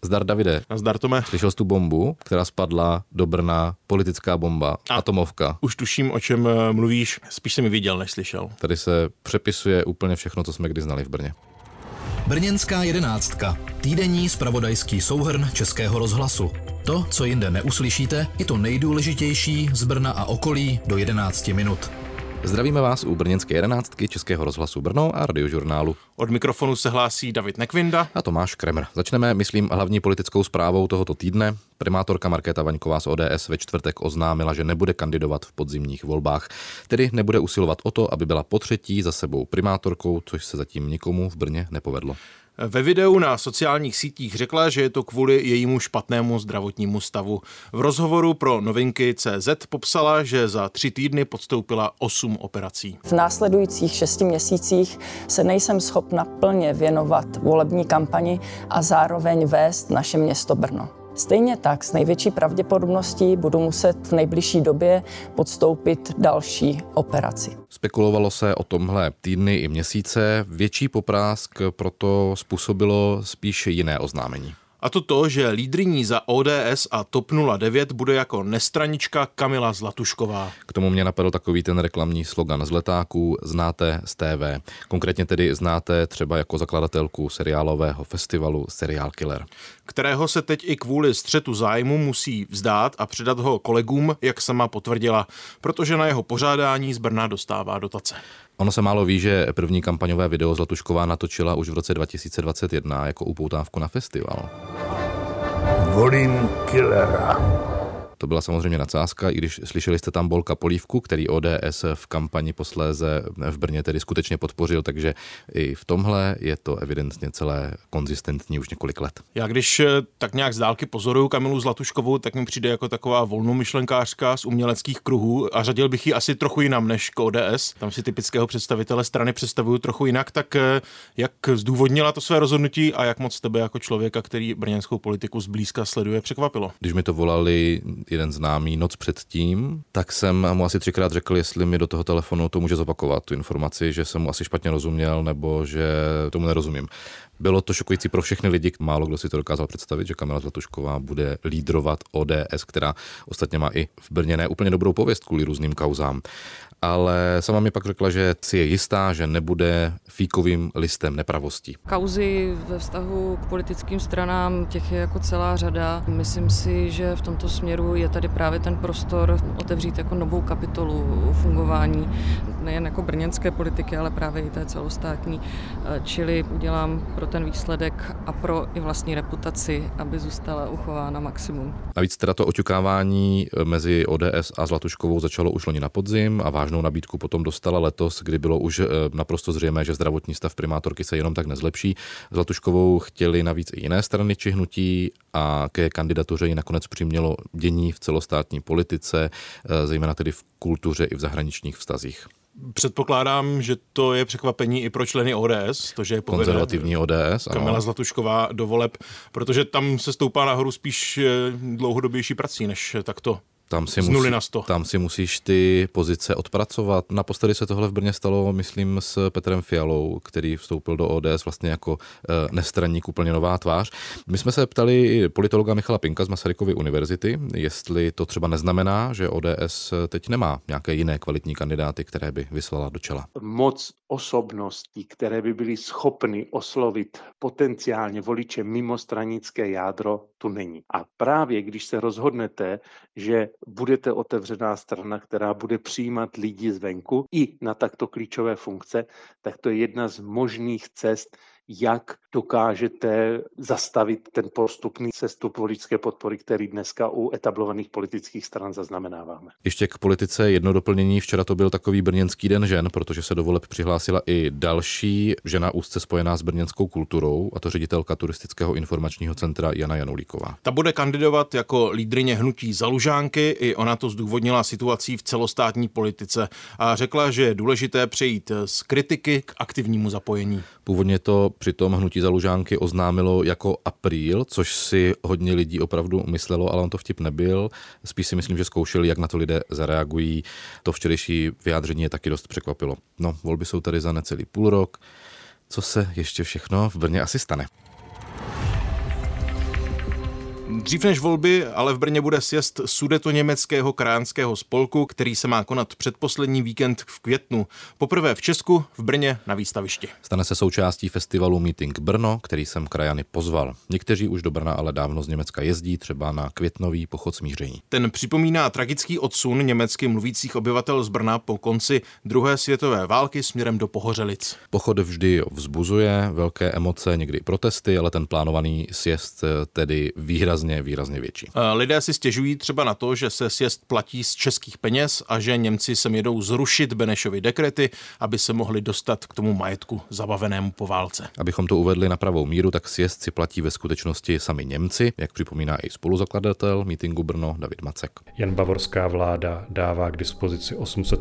Zdar, Davide. Nazdar, Tome. Slyšel jsi tu bombu, která spadla do Brna, politická bomba, atomovka. Už tuším, o čem mluvíš, spíš jsem ji viděl, než slyšel. Tady se přepisuje úplně všechno, co jsme kdy znali v Brně. Brněnská 11. Týdenní zpravodajský souhrn Českého rozhlasu. To, co jinde neuslyšíte, je to nejdůležitější z Brna a okolí do 11 minut. Zdravíme vás u Brněnské 11. Českého rozhlasu Brno a Radiožurnálu. Od mikrofonu se hlásí David Nekvinda a Tomáš Kremer. Začneme, myslím, hlavní politickou zprávou tohoto týdne. Primátorka Markéta Vaňková z ODS ve čtvrtek oznámila, že nebude kandidovat v podzimních volbách. Tedy nebude usilovat o to, aby byla potřetí za sebou primátorkou, což se zatím nikomu v Brně nepovedlo. Ve videu na sociálních sítích řekla, že je to kvůli jejímu špatnému zdravotnímu stavu. V rozhovoru pro Novinky.cz popsala, že za 3 týdny podstoupila 8 operací. V následujících 6 měsících se nejsem schopna plně věnovat volební kampani a zároveň vést naše město Brno. Stejně tak s největší pravděpodobností budu muset v nejbližší době podstoupit další operaci. Spekulovalo se o tomhle týdny i měsíce. Větší poprásk proto způsobilo spíš jiné oznámení. A to, že lídryní za ODS a TOP 09 bude jako nestranička Kamila Zlatušková. K tomu mě napadl takový ten reklamní slogan z letáků znáte z TV. Konkrétně tedy znáte třeba jako zakladatelku seriálového festivalu Serial Killer, kterého se teď i kvůli střetu zájmu musí vzdát a předat ho kolegům, jak sama potvrdila, protože na jeho pořádání z Brna dostává dotace. Ono se málo ví, že první kampaňové video Zlatušková natočila už v roce 2021 jako upoutávku na festival. Volím killera. To byla samozřejmě nadsázka, i když slyšeli jste tam Bolka Polívku, který ODS v kampani posléze v Brně tedy skutečně podpořil, takže i v tomhle je to evidentně celé konzistentní už několik let. Já když tak nějak z dálky pozoruju Kamilu Zlatuškovou, tak mi přijde jako taková volnomyšlenkářka z uměleckých kruhů a řadil bych ji asi trochu jinam než k ODS. Tam si typického představitele strany představuju trochu jinak, tak jak zdůvodnila to své rozhodnutí a jak moc tebe jako člověka, který brněnskou politiku zblízka sleduje, překvapilo? Když mi to volali jeden známý noc předtím, tak jsem mu asi 3krát řekl, jestli mi do toho telefonu to může zopakovat, tu informaci, že jsem mu asi špatně rozuměl nebo že tomu nerozumím. Bylo to šokující pro všechny lidi, málo kdo si to dokázal představit, že Kamila Zlatušková bude lídrovat ODS, která ostatně má i v Brně ne úplně dobrou pověst kvůli různým kauzám. Ale sama mi pak řekla, že si je jistá, že nebude fíkovým listem nepravostí. Kauzy ve vztahu k politickým stranám, těch je jako celá řada. Myslím si, že v tomto směru je tady právě ten prostor otevřít jako novou kapitolu fungování nejen jako brněnské politiky, ale právě i té celostátní. Čili udělám pro ten výsledek a pro i vlastní reputaci, aby zůstala uchována maximum. Navíc teda to oťukávání mezi ODS a Zlatuškovou začalo už loni na podzim a vážnou nabídku potom dostala letos, kdy bylo už naprosto zřejmé, že zdravotní stav primátorky se jenom tak nezlepší. Zlatuškovou chtěli navíc i jiné strany či hnutí a ke kandidatuře ji nakonec přimělo dění v celostátní politice, zejména tedy v kultuře i v zahraničních vztazích. Předpokládám, že to je překvapení i pro členy ODS, to, že je povede konzervativní ODS, Kamila Zlatušková do voleb, protože tam se stoupá nahoru spíš dlouhodobější prací, než takto. Tam si musíš ty pozice odpracovat. Naposledy se tohle v Brně stalo, myslím, s Petrem Fialou, který vstoupil do ODS vlastně jako nestraník, úplně nová tvář. My jsme se ptali politologa Michala Pinka z Masarykovy univerzity, jestli to třeba neznamená, že ODS teď nemá nějaké jiné kvalitní kandidáty, které by vyslala do čela. Moc osobností, které by byly schopny oslovit potenciálně voliče mimo stranické jádro, tu není. A právě když se rozhodnete, že budete otevřená strana, která bude přijímat lidi zvenku i na takto klíčové funkce, tak to je jedna z možných cest, jak dokážete zastavit ten postupný sestup voličské podpory, který dneska u etablovaných politických stran zaznamenáváme. Ještě k politice jedno doplnění. Včera to byl takový brněnský den žen, protože se do voleb přihlásila i další žena úzce spojená s brněnskou kulturou, a to ředitelka turistického informačního centra Jana Janulíková. Ta bude kandidovat jako lídryně hnutí Za Lužánky, i ona to zdůvodnila situací v celostátní politice a řekla, že je důležité přejít z kritiky k aktivnímu zapojení. Původně to přitom hnutí Za Lužánky oznámilo jako apríl, což si hodně lidí opravdu myslelo, ale on to vtip nebyl. Spíš si myslím, že zkoušeli, jak na to lidé zareagují. To včerejší vyjádření je taky dost překvapilo. No, volby jsou tady za necelý půl rok. Co se ještě všechno v Brně asi stane? Dřív než volby, ale v Brně bude sjezd Sudetoněmeckého krajanského spolku, který se má konat předposlední víkend v květnu. Poprvé v Česku, v Brně na výstavišti. Stane se součástí festivalu Meeting Brno, který jsem krajany pozval. Někteří už do Brna ale dávno z Německa jezdí, třeba na květnový pochod smíření. Ten připomíná tragický odsun německy mluvících obyvatel z Brna po konci druhé světové války směrem do Pohořelic. Pochod vždy vzbuzuje velké emoce, někdy i protesty, ale ten plánovaný sjezd tedy výrazně větší. Lidé si stěžují třeba na to, že se sjezd platí z českých peněz a že Němci sem jedou zrušit Benešovy dekrety, aby se mohli dostat k tomu majetku zabavenému po válce. Abychom to uvedli na pravou míru, tak sjezd si platí ve skutečnosti sami Němci, jak připomíná i spoluzakladatel Meetingu Brno David Macek. Jen bavorská vláda dává k dispozici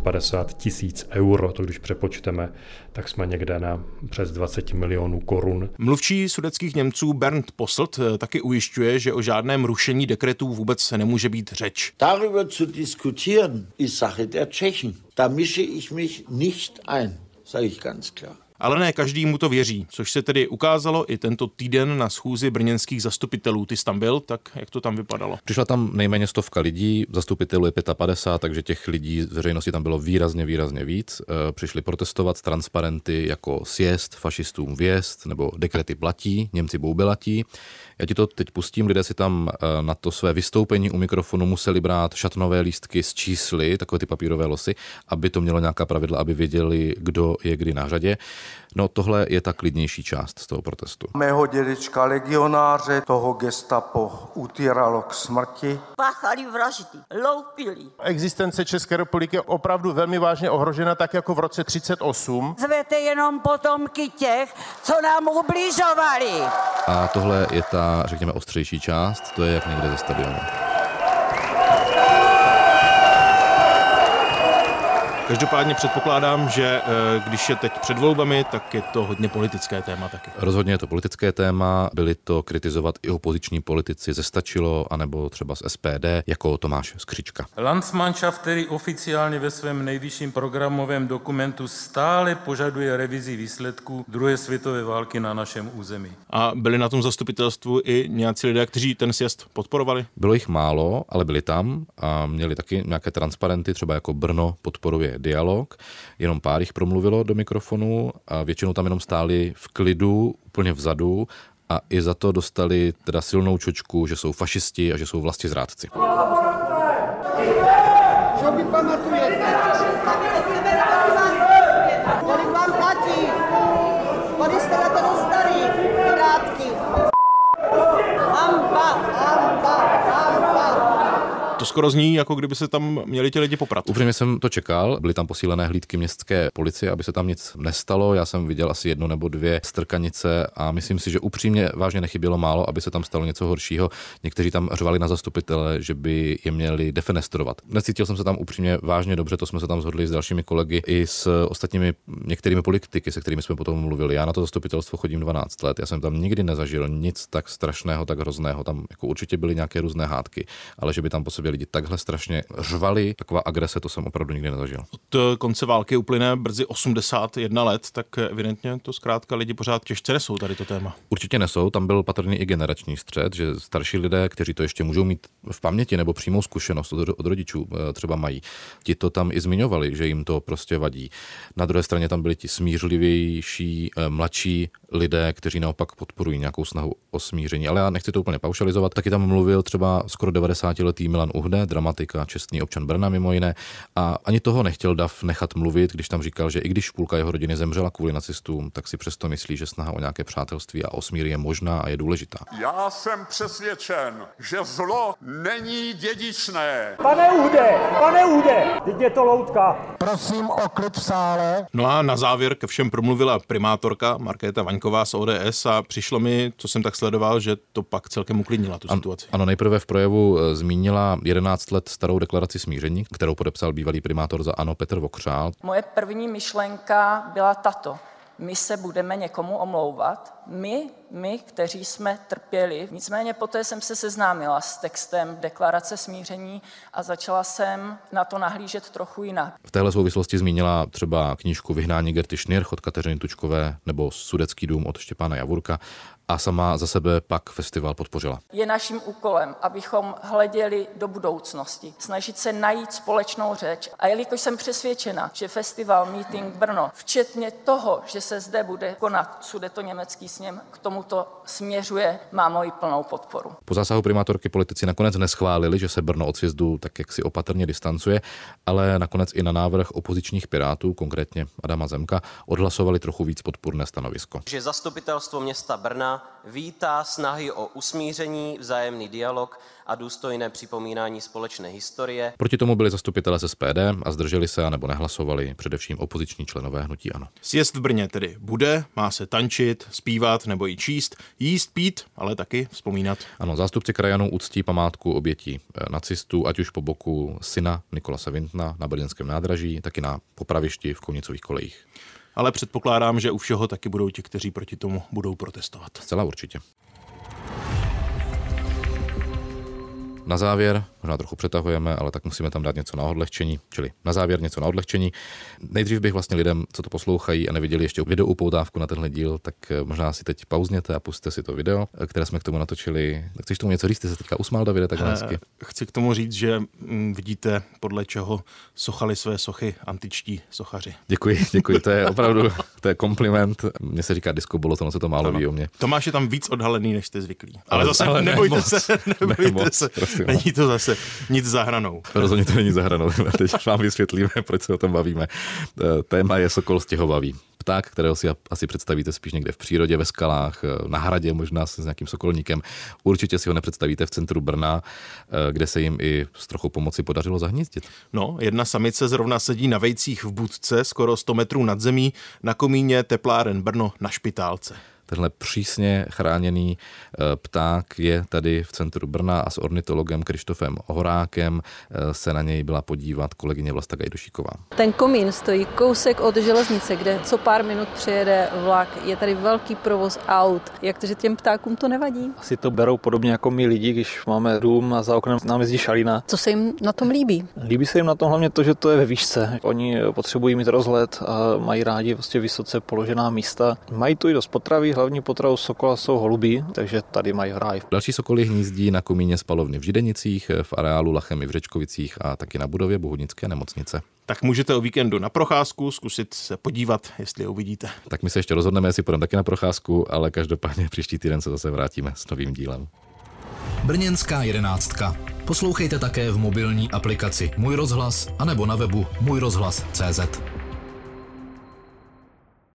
850 000 euro, to když přepočteme, tak jsme někde na přes 20 milionů korun. Mluvčí sudetských Němců Bernd Posselt taky ujišťuje, že o žádném rušení dekretů vůbec nemůže být řeč. Darüber zu diskutieren ist Sache der Tschechen. Da mische ich mich nicht ein, sage ich ganz klar. Ale ne každý mu to věří, což se tedy ukázalo i tento týden na schůzi brněnských zastupitelů. Ty jsi tam byl, tak jak to tam vypadalo? Přišla tam nejméně 100 lidí, zastupitelů je 55, takže těch lidí z veřejnosti tam bylo výrazně víc. Přišli protestovat s transparenty jako sjezd, fašistům vjezd, nebo dekrety platí, Němci boubelatí. Já ti to teď pustím, lidé si tam na to své vystoupení u mikrofonu museli brát šatnové lístky s čísly, takové ty papírové losy, aby to mělo nějaká pravidla, aby věděli, kdo je kdy na řadě. No tohle je ta klidnější část z toho protestu. Mého dědečka legionáře toho gestapo utíralo k smrti. Páchali vraždy, loupili. Existence České republiky je opravdu velmi vážně ohrožena, tak jako v roce 1938. Zvete jenom potomky těch, co nám ubližovali. A tohle je ta, řekněme, ostřejší část, to je jak někde ze stadionu. Každopádně předpokládám, že když je teď před volbami, tak je to hodně politické téma taky. Rozhodně je to politické téma, byli to kritizovat i opoziční politici ze Stačilo, anebo třeba z SPD, jako Tomáš Skřička. Landsmannschaft, který oficiálně ve svém nejvyšším programovém dokumentu stále požaduje revizi výsledků druhé světové války na našem území. A byli na tom zastupitelstvu i nějací lidé, kteří ten sjezd podporovali? Bylo jich málo, ale byli tam a měli taky nějaké transparenty, třeba jako Brno podporuje dialog, jenom pár jich promluvilo do mikrofonu a většinou tam jenom stáli v klidu, úplně vzadu a i za to dostali teda silnou čočku, že jsou fašisti a že jsou vlastizrádci. Co vy pamatujete? Kolik vám platí? Kolik jste na to dostali? Pirátky. Hamba. To skoro zní, jako kdyby se tam měli ti lidi poprat. Upřímně jsem to čekal, byly tam posílené hlídky městské policie, aby se tam nic nestalo. Já jsem viděl asi 1 nebo 2 strkanice a myslím si, že upřímně vážně nechybělo málo, aby se tam stalo něco horšího. Někteří tam řvali na zastupitele, že by je měli defenestrovat. Necítil jsem se tam upřímně vážně dobře, to jsme se tam shodli s dalšími kolegy i s ostatními některými politiky, se kterými jsme potom mluvili. Já na to zastupitelstvo chodím 12 let. Já jsem tam nikdy nezažil nic tak strašného, tak hrozného. Tam jako určitě byly nějaké různé hádky, ale že by tam po sobě lidi takhle strašně řvali, taková agrese, to jsem opravdu nikdy nezažil. Od konce války uplyne brzy 81 let, tak evidentně to zkrátka lidi pořád těžce nesou tady to téma. Určitě nesou, tam byl patrný i generační střet, že starší lidé, kteří to ještě můžou mít v paměti nebo přímou zkušenost od rodičů třeba mají, ti to tam i zmiňovali, že jim to prostě vadí. Na druhé straně tam byli ti smířlivější, mladší lidé, kteří naopak podporují nějakou snahu o smíření. Ale já nechci to úplně paušalizovat. Taky tam mluvil třeba skoro 90letý Milan Uhde, dramatik a čestný občan Brna mimo jiné. A ani toho nechtěl Dav nechat mluvit, když tam říkal, že i když půlka jeho rodiny zemřela kvůli nacistům, tak si přesto myslí, že snaha o nějaké přátelství a o smír je možná a je důležitá. Já jsem přesvědčen, že zlo není dědičné. Pane Uhde, teď je to loutka. Prosím o klid v sále. No a na závěr ke všem promluvila primátorka Markéta Vaňková z ODS a přišlo mi, co jsem tak sledoval, že to pak celkem uklidnila tu situaci. Ano, nejprve v projevu zmínila 11 let starou deklaraci smíření, kterou podepsal bývalý primátor za ANO Petr Vokřál. Moje první myšlenka byla tato. My se budeme někomu omlouvat, my, kteří jsme trpěli. Nicméně poté jsem se seznámila s textem deklarace smíření a začala jsem na to nahlížet trochu jinak. V téhle souvislosti zmínila třeba knížku Vyhnání Gerty Schnirch od Kateřiny Tučkové nebo Sudecký dům od Štěpána Javurka a sama za sebe pak festival podpořila. Je naším úkolem, abychom hleděli do budoucnosti, snažit se najít společnou řeč. A jelikož jsem přesvědčena, že festival Meeting Brno, včetně toho, že se zde bude konat Sudetoněmecký sněm, k tomuto směřuje, má moji plnou podporu. Po zásahu primátorky politici nakonec neschválili, že se Brno od sjezdu tak jaksi opatrně distancuje, ale nakonec i na návrh opozičních pirátů, konkrétně Adama Zemka, odhlasovali trochu víc podpůrné stanovisko. Že zastupitelstvo města Brna vítá snahy o usmíření, vzájemný dialog a důstojné připomínání společné historie. Proti tomu byli zastupitelé z SPD a zdrželi se nebo nehlasovali především opoziční členové hnutí ANO. Sjezd v Brně tedy bude, má se tančit, zpívat nebo i číst, jíst, pít, ale taky vzpomínat. Ano, zástupci krajanů uctí památku obětí nacistů, ať už po boku syna Nikolase Windtna na brněnském nádraží, tak i na popravišti v Konicových kolejích. Ale předpokládám, že u všeho taky budou ti, kteří proti tomu budou protestovat. Zcela určitě. Na závěr, možná trochu přetahujeme, ale tak musíme tam dát něco na odlehčení, čili na závěr něco na odlehčení. Nejdřív bych vlastně lidem, co to poslouchají a neviděli ještě videoupoutávku na tenhle díl, tak možná si teď pauzněte a pusťte si to video, které jsme k tomu natočili. Chceš tomu něco říct? Ty se teďka usmál, Davide, tak hezky. Chci k tomu říct, že vidíte, podle čeho sochali své sochy antičtí sochaři. Děkuji, to je opravdu, to je kompliment. Mně se říká disco bolo, to se to málo ví o mě. Tomáš je tam víc odhalený, než jste zvyklí. Ale zase nebojte se. Není to zase nic za hranou. Rozhodně to není za hranou. Teď vám vysvětlíme, proč se o tom bavíme. Téma je sokol stěhovavý. Pták, kterého si asi představíte spíš někde v přírodě, ve skalách, na hradě, možná s nějakým sokolníkem. Určitě si ho nepředstavíte v centru Brna, kde se jim i s trochou pomoci podařilo zahnízdit. No, jedna samice zrovna sedí na vejcích v budce, skoro 100 metrů nad zemí, na komíně tepláren Brno na Špitálce. Tenhle přísně chráněný pták je tady v centru Brna a s ornitologem Krištofem Horákem se na něj byla podívat kolegyně Vlasta Gajdošíková. Ten komín stojí kousek od železnice, kde co pár minut přijede vlak. Je tady velký provoz aut. Jak to, že těm ptákům to nevadí? Asi to berou podobně jako my lidi, když máme dům a za oknem nám jezdí šalina. Co se jim na tom líbí? Líbí se jim na tom hlavně to, že to je ve výšce. Oni potřebují mít rozhled a mají rádi vlastně vysoce položená místa. Mají tu i dost potravy. Hlavní potravou sokola jsou holubí, takže tady mají ráj. Další sokoly hnízdí na komíně spalovny v Židenicích, v areálu Lachem i v Řečkovicích a taky na budově Bohunické nemocnice. Tak můžete o víkendu na procházku zkusit se podívat, jestli je uvidíte. Tak my se ještě rozhodneme, jestli půjdeme taky na procházku, ale každopádně příští týden se zase vrátíme s novým dílem. Brněnská 11. Poslouchejte také v mobilní aplikaci Můj rozhlas anebo na webu můjrozhlas.cz.